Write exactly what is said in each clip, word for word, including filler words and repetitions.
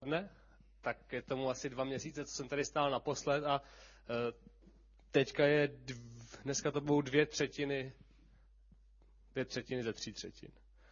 dne, tak je tomu asi dva měsíce, co jsem tady stál naposled a teďka je, dv, dneska to budou dvě třetiny, dvě třetiny ze tří třetin.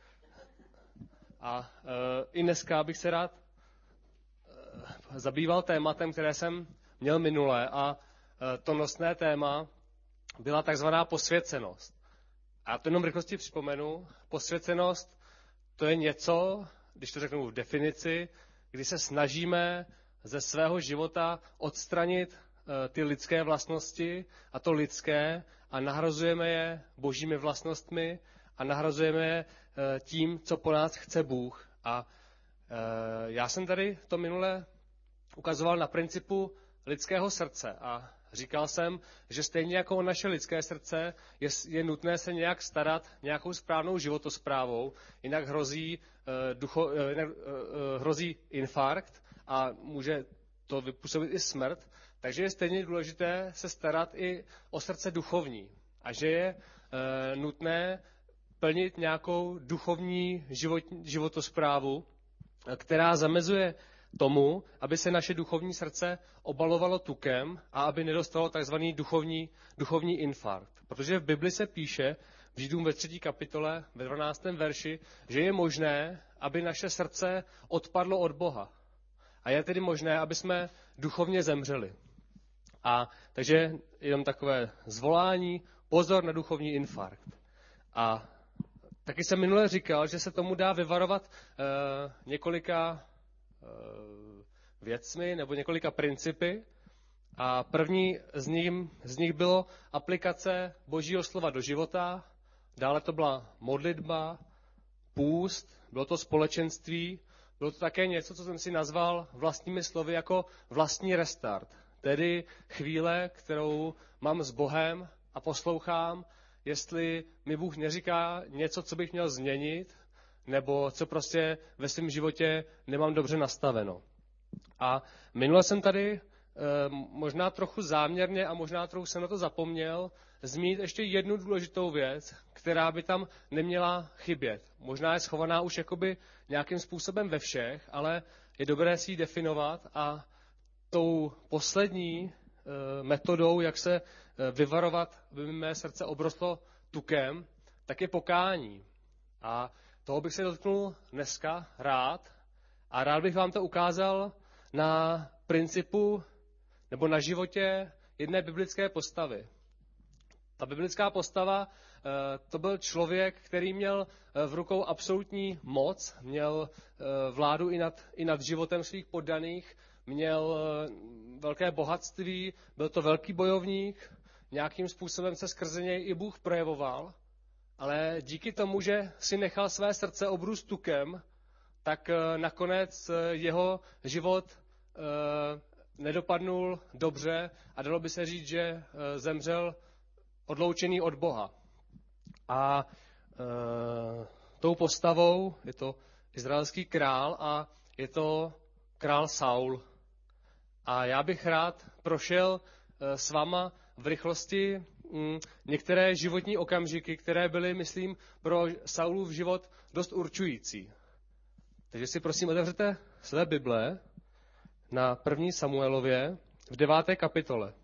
A uh, i dneska bych se rád uh, zabýval tématem, které jsem měl minule a uh, to nosné téma byla takzvaná posvěcenost. A to jenom v rychlosti připomenu. Posvěcenost to je něco, když to řeknu v definici, kdy se snažíme ze svého života odstranit uh, ty lidské vlastnosti a to lidské a nahrazujeme je božími vlastnostmi a nahrazujeme je uh, tím, co po nás chce Bůh. A uh, já jsem tady to minule ukazoval na principu lidského srdce a říkal jsem, že stejně jako naše lidské srdce je, je nutné se nějak starat nějakou správnou životosprávou, jinak hrozí, uh, ducho, uh, jinak, uh, uh, hrozí infarkt a může to vypůsobit i smrt. Takže je stejně důležité se starat i o srdce duchovní a že je uh, nutné plnit nějakou duchovní život, životosprávu, která zamezuje tomu, aby se naše duchovní srdce obalovalo tukem a aby nedostalo takzvaný duchovní, duchovní infarkt. Protože v Bibli se píše, v Židům ve třetí kapitole, ve dvanáctém verši, že je možné, aby naše srdce odpadlo od Boha. A je tedy možné, aby jsme duchovně zemřeli. A takže jenom takové zvolání, pozor na duchovní infarkt. A taky jsem minule říkal, že se tomu dá vyvarovat uh, několika věcmi nebo několika principy. A první z nich, z nich bylo aplikace Božího slova do života, dále to byla modlitba, půst, bylo to společenství, bylo to také něco, co jsem si nazval vlastními slovy jako vlastní restart. Tedy chvíle, kterou mám s Bohem a poslouchám, jestli mi Bůh neříká něco, co bych měl změnit, nebo co prostě ve svém životě nemám dobře nastaveno. A minule jsem tady e, možná trochu záměrně a možná trochu jsem na to zapomněl zmínit ještě jednu důležitou věc, která by tam neměla chybět. Možná je schovaná už jakoby nějakým způsobem ve všech, ale je dobré si ji definovat a tou poslední e, metodou, jak se e, vyvarovat, aby mé srdce obrostlo tukem, tak je pokání. A toho bych se dotknul dneska rád a rád bych vám to ukázal na principu nebo na životě jedné biblické postavy. Ta biblická postava, to byl člověk, který měl v rukou absolutní moc, měl vládu i nad, i nad životem svých poddaných, měl velké bohatství, byl to velký bojovník, nějakým způsobem se skrze něj i Bůh projevoval. Ale díky tomu, že si nechal své srdce obrůst tukem, tak nakonec jeho život nedopadnul dobře a dalo by se říct, že zemřel odloučený od Boha. A tou postavou je to izraelský král a je to král Saul. A já bych rád prošel s váma v rychlosti některé životní okamžiky, které byly, myslím, pro Saulův život dost určující. Takže si prosím otevřete své Bible na první Samuelově v deváté kapitole.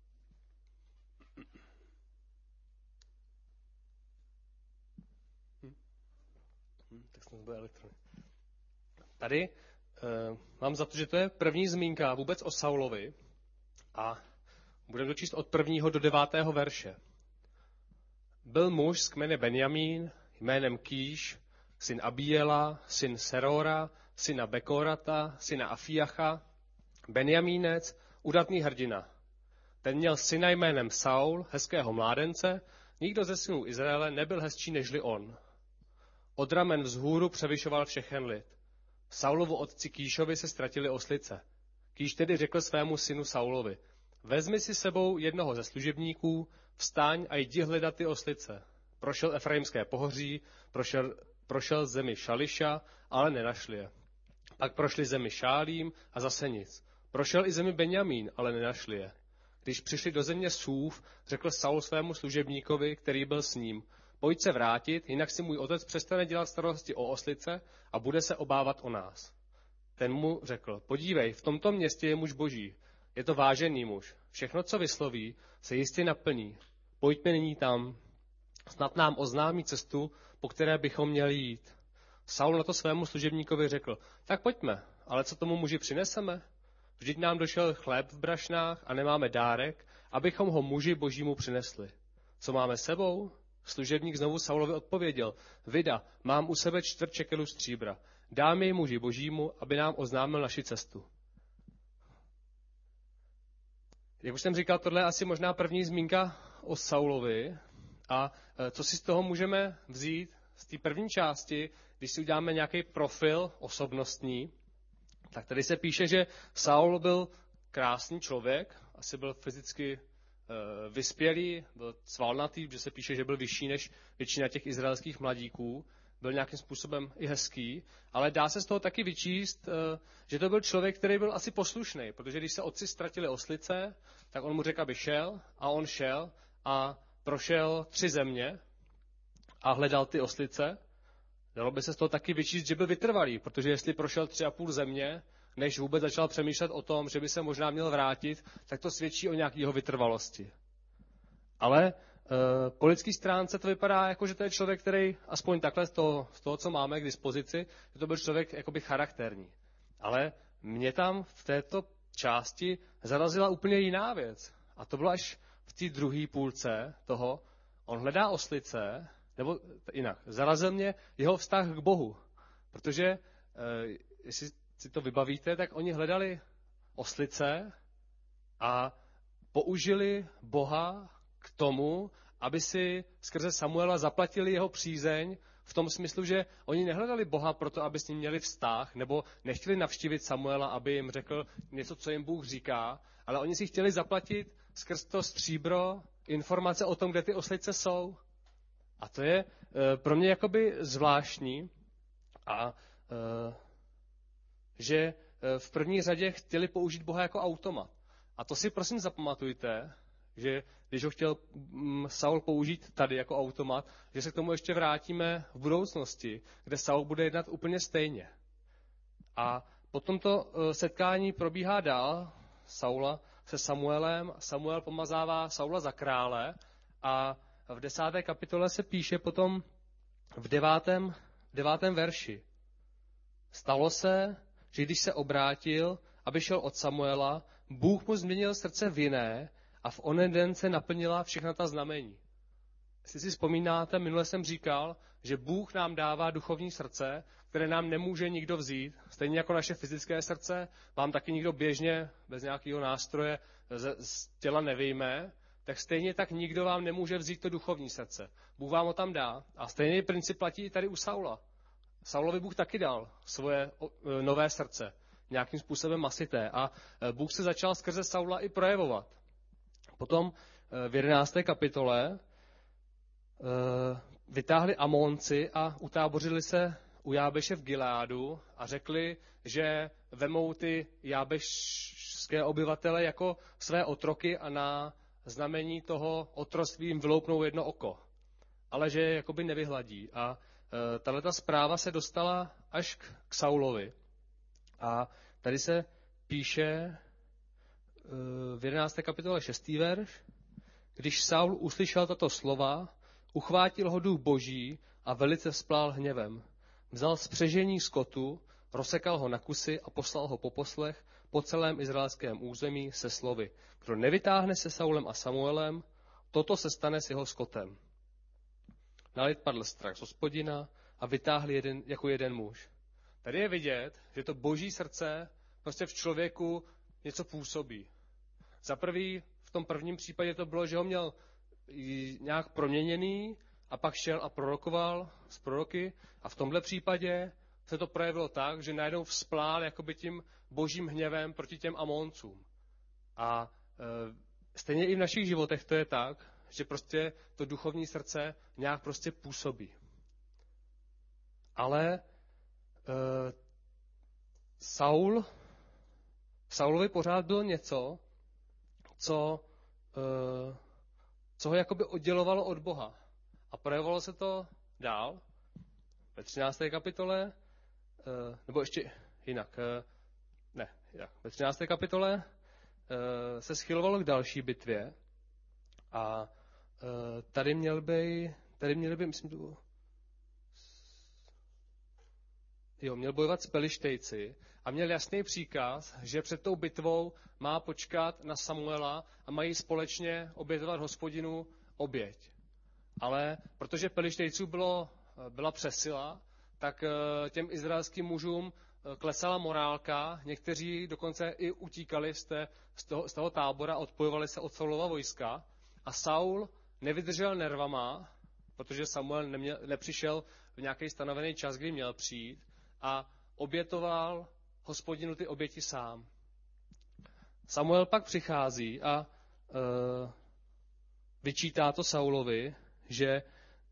Hm. Hm, tak snad bude elektronik. Tady eh, mám za to, že to je první zmínka vůbec o Saulovi a budeme dočíst od prvního do devátého verše. Byl muž z kmene Benjamín jménem Kýš, syn Abíela, syn Serora, syna Bekorata, syna Afiacha, Benjamínec, udatný hrdina. Ten měl syna jménem Saul, hezkého mládence, nikdo ze synů Izraele nebyl hezčí nežli on. Od ramen vzhůru převyšoval všechen lid. Saulovu otci Kýšovi se ztratili oslice. Kýš tedy řekl svému synu Saulovi, vezmi si sebou jednoho ze služebníků, vstaň a jdi hledat ty oslice. Prošel Efraimské pohoří, prošel, prošel zemi Šališa, ale nenašli je. Pak prošli zemi Šálím a zase nic. Prošel i zemi Benjamín, ale nenašli je. Když přišli do země Súv, řekl Saul svému služebníkovi, který byl s ním, pojď se vrátit, jinak si můj otec přestane dělat starosti o oslice a bude se obávat o nás. ten mu řekl, podívej, v tomto městě je muž boží, je to vážený muž, všechno, co vysloví, se jistě naplní. Pojďme nyní tam, snad nám oznámí cestu, po které bychom měli jít. Saul na to svému služebníkovi řekl, tak pojďme, ale co tomu muži přineseme? Vždyť nám došel chléb v brašnách a nemáme dárek, abychom ho muži božímu přinesli. Co máme sebou? Služebník znovu Saulovi odpověděl, vida, mám u sebe čtvrt šekelu stříbra. Dám jej muži božímu, aby nám oznámil naši cestu. Jak už jsem říkal, tohle je asi možná první zmínka o Saulovi. A co si z toho můžeme vzít z té první části, když si uděláme nějaký profil osobnostní, tak tady se píše, že Saul byl krásný člověk, asi byl fyzicky vyspělý, byl svalnatý, že se píše, že byl vyšší než většina těch izraelských mladíků, byl nějakým způsobem i hezký, ale dá se z toho taky vyčíst, že to byl člověk, který byl asi poslušný, protože když se otci ztratili oslice, tak on mu řekl, aby šel a on šel a prošel tři země a hledal ty oslice. Dalo by se z toho taky vyčíst, že byl vytrvalý, protože jestli prošel tři a půl země, než vůbec začal přemýšlet o tom, že by se možná měl vrátit, tak to svědčí o nějaké jeho vytrvalosti. Ale e, po lidské stránce to vypadá jako, že to je člověk, který aspoň takhle z toho, z toho, co máme k dispozici, že to byl člověk jakoby charakterní. Ale mě tam v této části zarazila úplně jiná věc. A to bylo až v té druhé půlce toho, on hledá oslice, nebo jinak, zarazil mě jeho vztah k Bohu. Protože, e, jestli si to vybavíte, tak oni hledali oslice a použili Boha k tomu, aby si skrze Samuela zaplatili jeho přízeň v tom smyslu, že oni nehledali Boha proto, aby s ním měli vztah, nebo nechtěli navštívit Samuela, aby jim řekl něco, co jim Bůh říká, ale oni si chtěli zaplatit skrz to stříbro informace o tom, kde ty oslice jsou. A to je e, pro mě jakoby zvláštní a e, že v první řadě chtěli použít Boha jako automat. A to si prosím zapamatujte, že když ho chtěl Saul použít tady jako automat, že se k tomu ještě vrátíme v budoucnosti, kde Saul bude jednat úplně stejně. A po tomto setkání probíhá dál Saula se Samuelem. Samuel pomazává Saula za krále a v desáté kapitole se píše potom v devátém, devátém verši. Stalo se, že když se obrátil, aby šel od Samuela, Bůh mu změnil srdce vinné a v onen den se naplnila všechna ta znamení. Jestli si vzpomínáte, minule jsem říkal, že Bůh nám dává duchovní srdce, které nám nemůže nikdo vzít. Stejně jako naše fyzické srdce, vám taky nikdo běžně, bez nějakého nástroje z těla nevyjme, tak stejně tak nikdo vám nemůže vzít to duchovní srdce. Bůh vám ho tam dá. A stejný princip platí i tady u Saula. Saulovi Bůh taky dal svoje nové srdce, nějakým způsobem masité. A Bůh se začal skrze Saula i projevovat. Potom v jedenácté kapitole vytáhli Amonci a utábořili se u Jábeše v Gileádu a řekli, že vemou ty jábešské obyvatele jako své otroky a na znamení toho otroctví jim vyloupnou jedno oko. Ale že je jakoby nevyhladí. A tato zpráva se dostala až k, k Saulovi. A tady se píše v jedenácté kapitole šestý verš. Když Saul uslyšel tato slova, uchvátil ho duch boží a velice vzplál hněvem. Vzal spřežení skotu, rozsekal ho na kusy a poslal ho po poslech po celém izraelském území se slovy. Kdo nevytáhne se Saulem a Samuelem, toto se stane s jeho skotem. Na lid padl strach z Hospodina a vytáhli jeden, jako jeden muž. Tady je vidět, že to boží srdce prostě v člověku něco působí. Za prvý, v tom prvním případě to bylo, že ho měl nějak proměněný a pak šel a prorokoval z proroky. A v tomhle případě se to projevilo tak, že najednou vzplál jakoby tím božím hněvem proti těm Amoncům. A e, stejně i v našich životech to je tak, že prostě to duchovní srdce nějak prostě působí. Ale e, Saul, Saulovi pořád bylo něco, co, e, co ho jakoby oddělovalo od Boha. A projevovalo se to dál, ve třinácté kapitole, e, nebo ještě, jinak. Ne, jinak. Ve třinácté kapitole se schylovalo k další bitvě a tady měl by, tady měl by, myslím, to jo, měl bojovat s Pelištejci a měl jasný příkaz, že před tou bitvou má počkat na Samuela a mají společně obětovat Hospodinu oběť. Ale protože Pelištejců bylo, byla přesila, tak těm izraelským mužům klesala morálka, někteří dokonce i utíkali z, té, z, toho, z toho tábora, odpojovali se od Saulova vojska a Saul nevydržel nervama, protože Samuel neměl, nepřišel v nějaký stanovený čas, kdy měl přijít a obětoval Hospodinu ty oběti sám. Samuel pak přichází a e, vyčítá to Saulovi, že,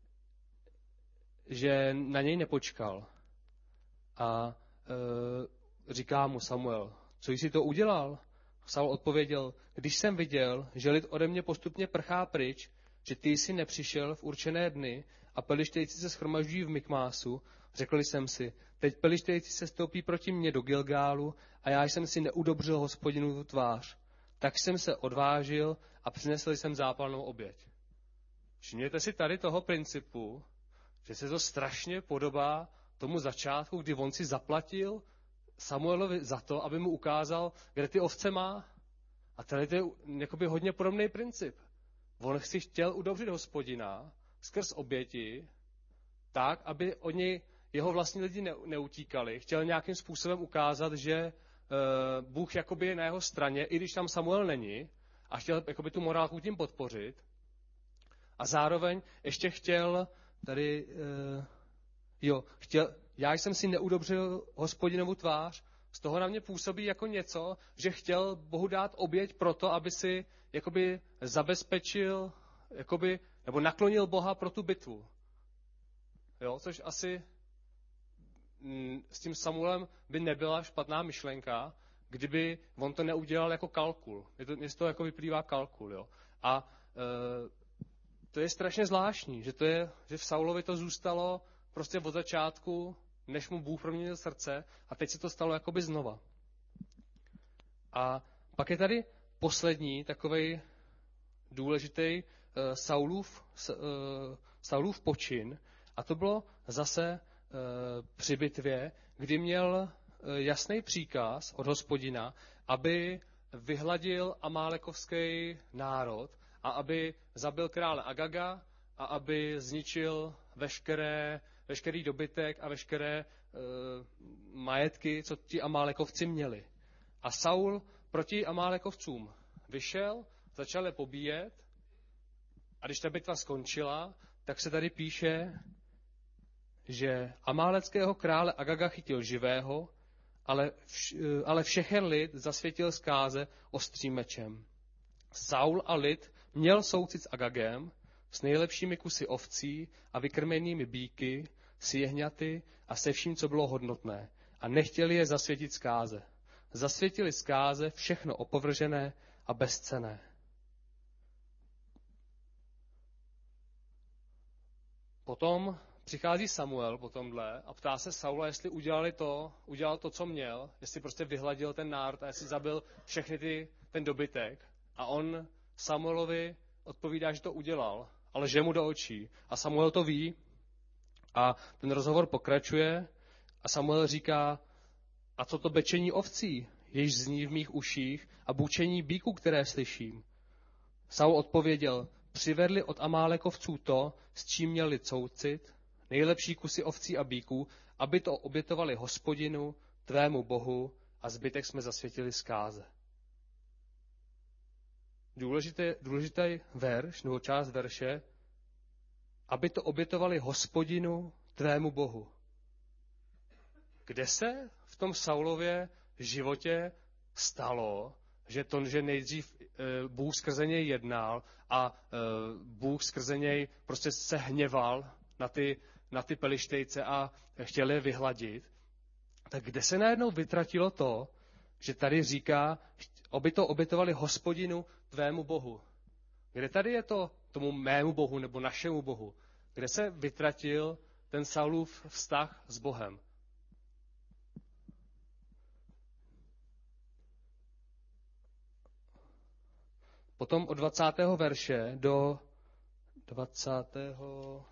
že na něj nepočkal. A e, říká mu Samuel, co jsi to udělal? Saul odpověděl, když jsem viděl, že lid ode mě postupně prchá pryč, že ty jsi nepřišel v určené dny a Pelištejci se shromažďují v Mikmásu, řekl jsem si, teď Pelištejci se stoupí proti mně do Gilgálu a já jsem si neudobřil Hospodinu tvář. Tak jsem se odvážil a přinesl jsem zápalnou oběť. Všimněte si tady toho principu, že se to strašně podobá tomu začátku, kdy on si zaplatil Samuelovi za to, aby mu ukázal, kde ty ovce má. A tady to je jakoby hodně podobný princip. On si chtěl udobřit Hospodina skrz oběti, tak, aby oni, jeho vlastní lidi ne, neutíkali. Chtěl nějakým způsobem ukázat, že e, Bůh jakoby je na jeho straně, i když tam Samuel není, a chtěl jakoby tu morálku tím podpořit. A zároveň ještě chtěl tady, e, jo, chtěl, já jsem si neudobřil Hospodinovu tvář, z toho na mě působí jako něco, že chtěl Bohu dát oběť proto, aby si jakoby zabezpečil, jakoby, nebo naklonil Boha pro tu bitvu. Jo, což asi m, s tím Samuelem by nebyla špatná myšlenka, kdyby on to neudělal jako kalkul. Je to, z toho jako vyplývá kalkul. Jo. A e, to je strašně zvláštní, že, to je, že v Saulovi to zůstalo prostě od začátku, než mu Bůh proměnil srdce a teď se to stalo jakoby znova. A pak je tady poslední takovej důležitý uh, Saulův, uh, Saulův počin a to bylo zase uh, při bitvě, kdy měl uh, jasný příkaz od Hospodina, aby vyhladil amálekovský národ a aby zabil krále Agaga a aby zničil veškeré veškerý dobytek a veškeré e, majetky, co ti Amálekovci měli. A Saul proti Amálekovcům vyšel, začal je pobíjet a když ta bitva skončila, tak se tady píše, že amáleckého krále Agaga chytil živého, ale, vš, ale všechen lid zasvětil zkáze ostrým mečem. Saul a lid měl soucit s Agagem, s nejlepšími kusy ovcí a vykrmenými býky, s jehňaty a se vším, co bylo hodnotné. A nechtěli je zasvětit zkáze. Zasvětili zkáze všechno opovržené a bezcenné. Potom přichází Samuel po tomhle a ptá se Saula, jestli udělali to, udělal to, co měl, jestli prostě vyhladil ten národ a jestli zabil všechny ty, ten dobytek. A on Samuelovi odpovídá, že to udělal, ale že mu do očí. A Samuel to ví a ten rozhovor pokračuje a Samuel říká, a co to bečení ovcí, jež zní v mých uších a bučení bíků, které slyším. Saul odpověděl, přivedli od Amálekovců to, s čím měli soucit, nejlepší kusy ovcí a bíků, aby to obětovali Hospodinu, tvému Bohu, a zbytek jsme zasvětili zkáze. Důležitý, důležitý verš, nebo část verše, aby to obětovali Hospodinu, tvému Bohu. Kde se v tom Saulově životě stalo, že to, že nejdřív e, Bůh skrze něj jednal a e, Bůh skrze něj prostě se hněval na ty, na ty Pelištejce a chtěl je vyhladit, tak kde se najednou vytratilo to, že tady říká, aby to obětovali Hospodinu, tvému Bohu. Kde tady je to tomu mému Bohu nebo našemu Bohu? Kde se vytratil ten Saulův vztah s Bohem? Potom od dvacátého verše do dvacátého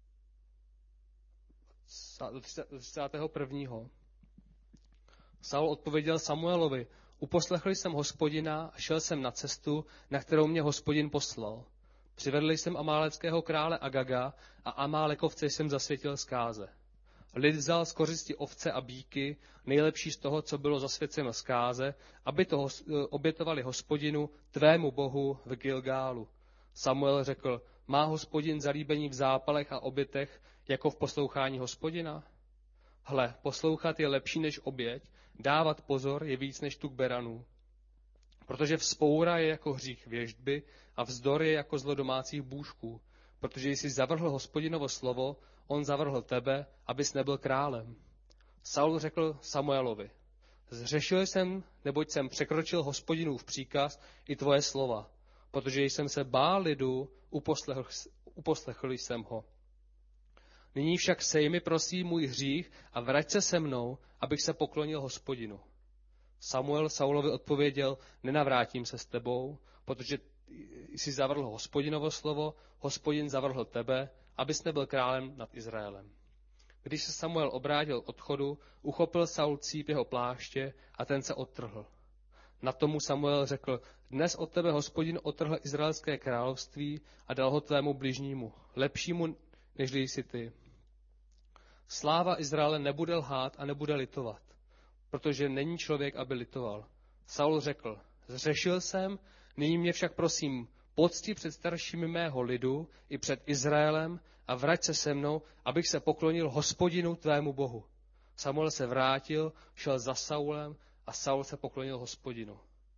do třicátého prvního Saul odpověděl Samuelovi: Uposlechl jsem Hospodina a šel jsem na cestu, na kterou mě Hospodin poslal. Přivedl jsem amáleckého krále Agaga a Amálekovce jsem zasvětil zkáze. Lid vzal z kořisti ovce a býky, nejlepší z toho, co bylo zasvěceno zkáze, aby to obětovali Hospodinu, tvému bohu, v Gilgálu. Samuel řekl: Má Hospodin zalíbení v zápalech a obětech, jako v poslouchání Hospodina? Hle, poslouchat je lepší než oběť, dávat pozor je víc než tuk beranů. Protože vzpoura je jako hřích věštby a vzdor je jako zlo domácích bůžků. Protože jsi zavrhl Hospodinovo slovo, on zavrhl tebe, abys nebyl králem. Saul řekl Samuelovi: Zřešil jsem, neboť jsem překročil Hospodinův příkaz i tvoje slova. Protože jsem se bál lidu, uposlechl, uposlechl jsem ho. Nyní však sej mi prosím můj hřích a vrať se se mnou, abych se poklonil Hospodinu. Samuel Saulovi odpověděl: Nenavrátím se s tebou, protože jsi zavrhl Hospodinovo slovo, Hospodin zavrhl tebe, abys nebyl králem nad Izraelem. Když se Samuel obrátil od odchodu, uchopil Saul cíp jeho pláště a ten se odtrhl. Na tomu Samuel řekl: Dnes od tebe Hospodin odtrhl izraelské království a dal ho tvému bližnímu, lepšímu, nežli jsi ty. Sláva Izraele nebude lhát a nebude litovat, protože není člověk, aby litoval. Saul řekl: Zřešil jsem, nyní mě však prosím pocti před staršími mého lidu i před Izraelem a vrať se se mnou, abych se poklonil Hospodinu tvému bohu. Samuel se vrátil, šel za Saulem a Saul se poklonil Hospodinu.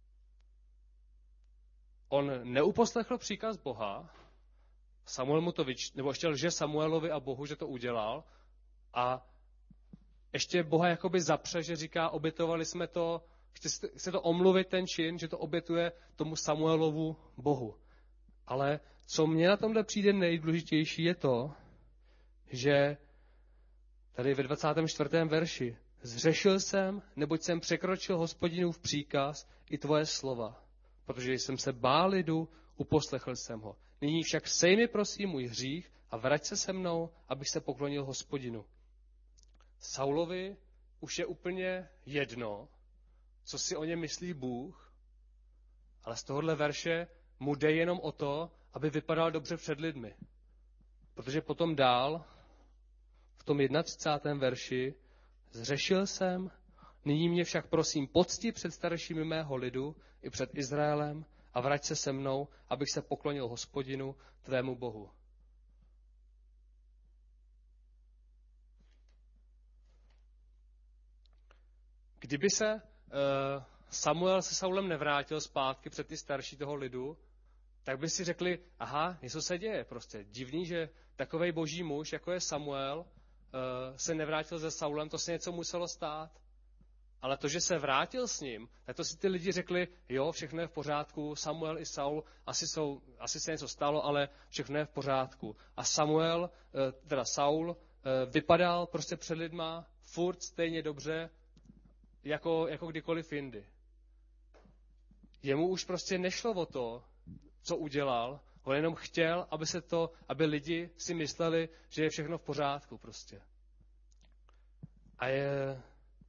On neuposlechl příkaz Boha, Samuel mu to vyč... nebo ještě lže Samuelovi a Bohu, že to udělal, a ještě Boha jakoby zapře, že říká: obětovali jsme to, chce, chce to omluvit ten čin, že to obětuje tomu Samuelovu Bohu. Ale co mně na tomhle přijde nejdůležitější, je to, že tady ve dvacátém čtvrtém verši: Zřešil jsem, neboť jsem překročil Hospodinův příkaz i tvoje slova. Protože jsem se bál lidu, uposlechl jsem ho. Nyní však sej mi prosím můj hřích a vrať se se mnou, abych se poklonil Hospodinu. Saulovi už je úplně jedno, co si o něm myslí Bůh, ale z tohohle verše mu jde jenom o to, aby vypadal dobře před lidmi. Protože potom dál, v tom třicátém prvním verši: Zřešil jsem, nyní mě však prosím pocti před staršími mého lidu i před Izraelem a vrať se se mnou, abych se poklonil Hospodinu, tvému Bohu. Kdyby se uh, Samuel se Saulem nevrátil zpátky před ty starší toho lidu, tak by si řekli: aha, něco se děje prostě. Divný, že takovej boží muž, jako je Samuel, uh, se nevrátil se Saulem, to se něco muselo stát. Ale to, že se vrátil s ním, tak to si ty lidi řekli: jo, všechno je v pořádku, Samuel i Saul, asi, jsou, asi se něco stalo, ale všechno je v pořádku. A Samuel, uh, teda Saul, uh, vypadal prostě před lidma furt stejně dobře, jako, jako kdykoliv jindy. Jemu už prostě nešlo o to, co udělal, on jenom chtěl, aby se to, aby lidi si mysleli, že je všechno v pořádku prostě. A je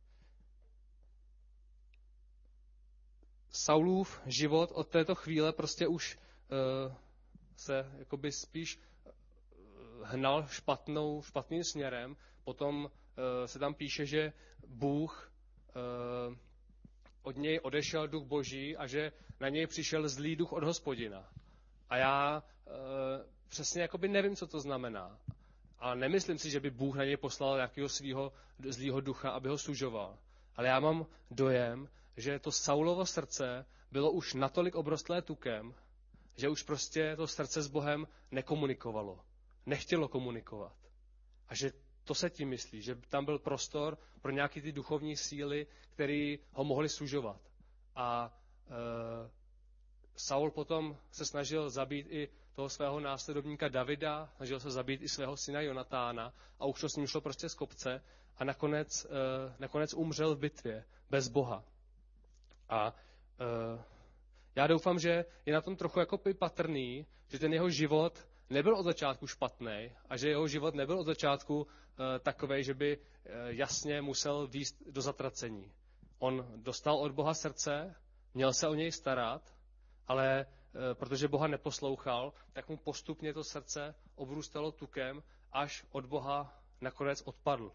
Saulův život od této chvíle prostě už uh, se jakoby spíš hnal špatnou, špatným směrem. Potom uh, se tam píše, že Bůh uh, od něj odešel duch boží a že na něj přišel zlý duch od Hospodina. A já uh, přesně jakoby nevím, co to znamená. A nemyslím si, že by Bůh na něj poslal nějakého svého zlýho ducha, aby ho sužoval. Ale já mám dojem, že to Saulovo srdce bylo už natolik obrostlé tukem, že už prostě to srdce s Bohem nekomunikovalo. Nechtělo komunikovat. A že to se tím myslí, že tam byl prostor pro nějaké ty duchovní síly, které ho mohly sužovat. A e, Saul potom se snažil zabít i toho svého následovníka Davida, snažil se zabít i svého syna Jonatána a už to s ním šlo prostě z kopce a nakonec, e, nakonec umřel v bitvě bez Boha. A e, Já doufám, že je na tom trochu jako patrný, že ten jeho život nebyl od začátku špatný a že jeho život nebyl od začátku e, takovej, že by e, jasně musel vést do zatracení. On dostal od Boha srdce, měl se o něj starat, ale e, protože Boha neposlouchal, tak mu postupně to srdce obrůstalo tukem, až od Boha nakonec odpadl.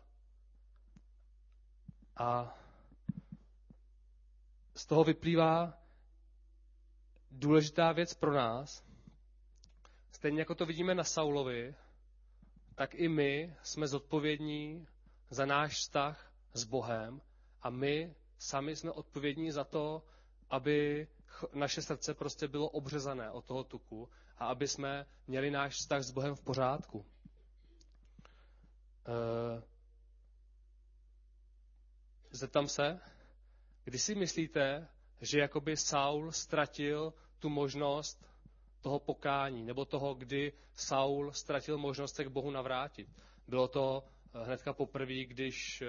A z toho vyplývá důležitá věc pro nás. Stejně jako to vidíme na Saulovi, tak i my jsme zodpovědní za náš vztah s Bohem a my sami jsme odpovědní za to, aby naše srdce prostě bylo obřezané od toho tuku a aby jsme měli náš vztah s Bohem v pořádku. E... Zeptám se, kdy si myslíte, že jakoby Saul ztratil tu možnost toho pokání, nebo toho, kdy Saul ztratil možnost se k Bohu navrátit. Bylo to hnedka poprvé, když,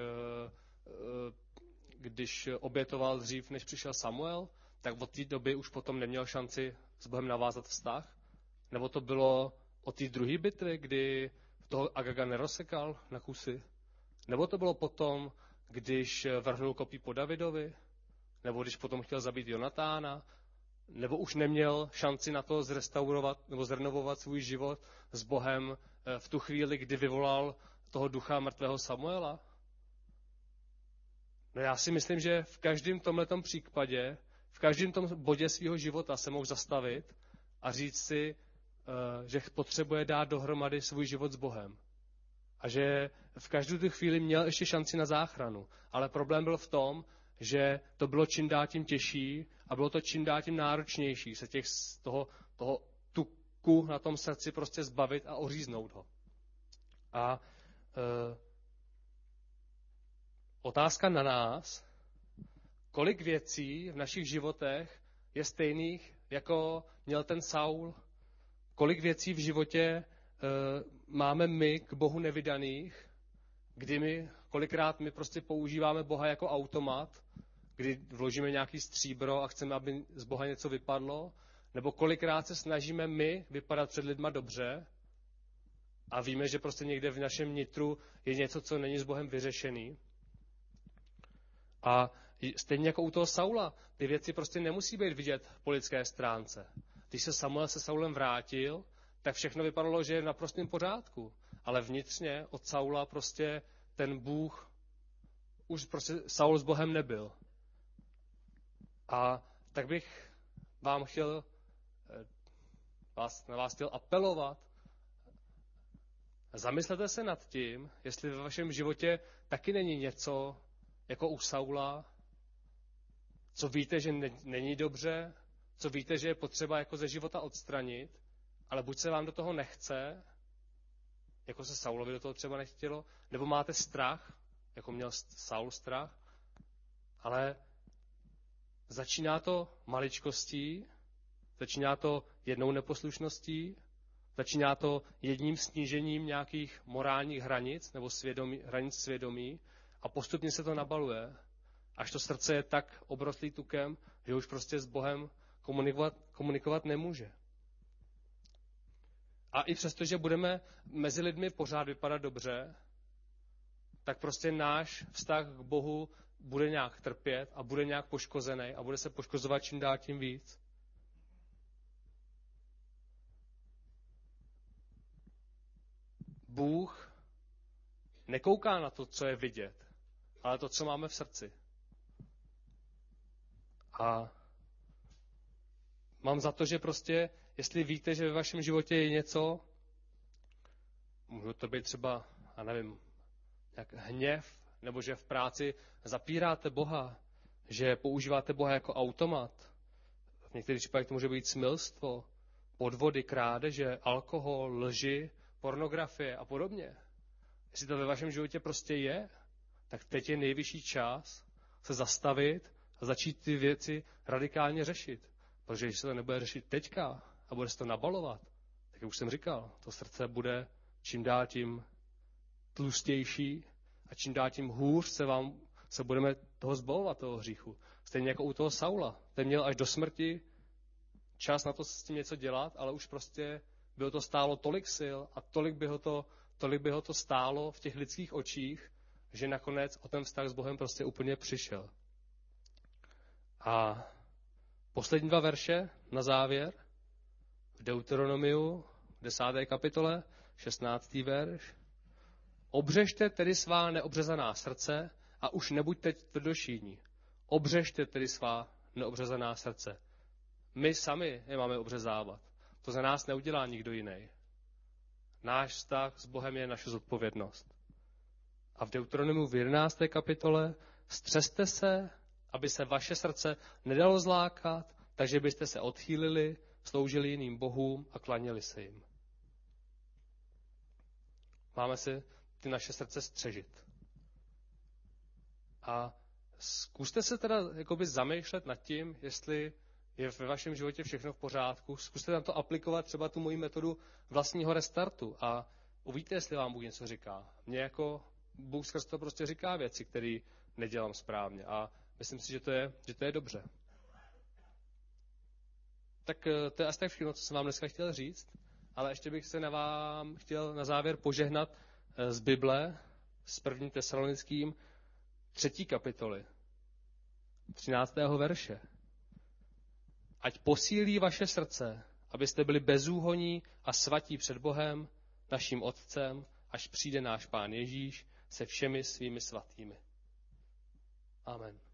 když obětoval dřív, než přišel Samuel, tak od té doby už potom neměl šanci s Bohem navázat vztah? Nebo to bylo od té druhé bitvy, kdy toho Agaga nerozsekal na kusy? Nebo to bylo potom, když vrhnul kopí po Davidovi? Nebo když potom chtěl zabít Jonatána? Nebo už neměl šanci na to zrestaurovat nebo zrenovovat svůj život s Bohem v tu chvíli, kdy vyvolal toho ducha mrtvého Samuela? No já si myslím, že v každém tomhletom případě, v každém tom bodě svého života se mohl zastavit a říct si, že potřebuje dát dohromady svůj život s Bohem. A že v každou tu chvíli měl ještě šanci na záchranu. Ale problém byl v tom, že to bylo čím dál tím těžší a bylo to čím dál tím náročnější se těch, toho, toho tuku na tom srdci prostě zbavit a oříznout ho. A e, otázka na nás, kolik věcí v našich životech je stejných, jako měl ten Saul, kolik věcí v životě e, máme my k Bohu nevydaných, kdy my, kolikrát my prostě používáme Boha jako automat, kdy vložíme nějaký stříbro a chceme, aby z Boha něco vypadlo, nebo kolikrát se snažíme my vypadat před lidma dobře a víme, že prostě někde v našem nitru je něco, co není s Bohem vyřešený. A stejně jako u toho Saula, ty věci prostě nemusí být vidět po lidské stránce. Když se Samuel se Saulem vrátil, tak všechno vypadalo, že je v naprostém pořádku. Ale vnitřně od Saula prostě ten Bůh, už prostě Saul s Bohem nebyl. A tak bych vám chtěl, vás, na vás chtěl apelovat. Zamyslete se nad tím, jestli ve vašem životě taky není něco, jako u Saula, co víte, že ne, není dobře, co víte, že je potřeba jako ze života odstranit, ale buď se vám do toho nechce, jako se Saulovi do toho třeba nechtělo, nebo máte strach, jako měl Saul strach, ale začíná to maličkostí, začíná to jednou neposlušností, začíná to jedním snížením nějakých morálních hranic nebo svědomí, hranic svědomí a postupně se to nabaluje, až to srdce je tak obrostlý tukem, že už prostě s Bohem komunikovat, komunikovat nemůže. A i přesto, že budeme mezi lidmi pořád vypadat dobře, tak prostě náš vztah k Bohu bude nějak trpět a bude nějak poškozený a bude se poškozovat čím dál tím víc. Bůh nekouká na to, co je vidět, ale to, co máme v srdci. A mám za to, že prostě, jestli víte, že ve vašem životě je něco, může to být třeba, já nevím, jak hněv, nebo že v práci zapíráte Boha, že používáte Boha jako automat. V některých případech to může být smilstvo, podvody, krádeže, alkohol, lži, pornografie a podobně. Jestli to ve vašem životě prostě je, tak teď je nejvyšší čas se zastavit a začít ty věci radikálně řešit. Protože když se to nebude řešit teďka a bude se to nabalovat, tak jak už jsem říkal, to srdce bude čím dál tím tlustější a čím dál tím hůř se vám se budeme toho zbavovat, toho hříchu. Stejně jako u toho Saula. Ten měl až do smrti čas na to s tím něco dělat, ale už prostě by ho to stálo tolik sil a tolik by ho to, tolik by ho to stálo v těch lidských očích, že nakonec o ten vztah s Bohem prostě úplně přišel. A poslední dva verše na závěr. V Deuteronomiu, desáté kapitole, šestnáctý verš. Obřežte tedy svá neobřezaná srdce a už nebuďte tvrdošíní. Obřežte tedy svá neobřezaná srdce. My sami je máme obřezávat. To za nás neudělá nikdo jiný. Náš vztah s Bohem je naše zodpovědnost. A v Deuteronomiu v jedenácté kapitole střeste se, aby se vaše srdce nedalo zlákat, takže byste se odchýlili, sloužili jiným bohům a klaněli se jim. Máme si ty naše srdce střežit. A zkuste se teda jakoby zamýšlet nad tím, jestli je ve vašem životě všechno v pořádku. Zkuste tam to aplikovat, třeba tu moji metodu vlastního restartu a uvidíte, jestli vám Bůh něco říká. Mně jako Bůh skrz to prostě říká věci, které nedělám správně a myslím si, že to je, že to je dobře. Tak to je asi tak všechno, co jsem vám dneska chtěl říct, ale ještě bych se na vám chtěl na závěr požehnat z Bible, z první Tesalonickým, třetí kapitoly, třináctého verše. Ať posílí vaše srdce, abyste byli bezúhonní a svatí před Bohem, naším Otcem, až přijde náš Pán Ježíš se všemi svými svatými. Amen.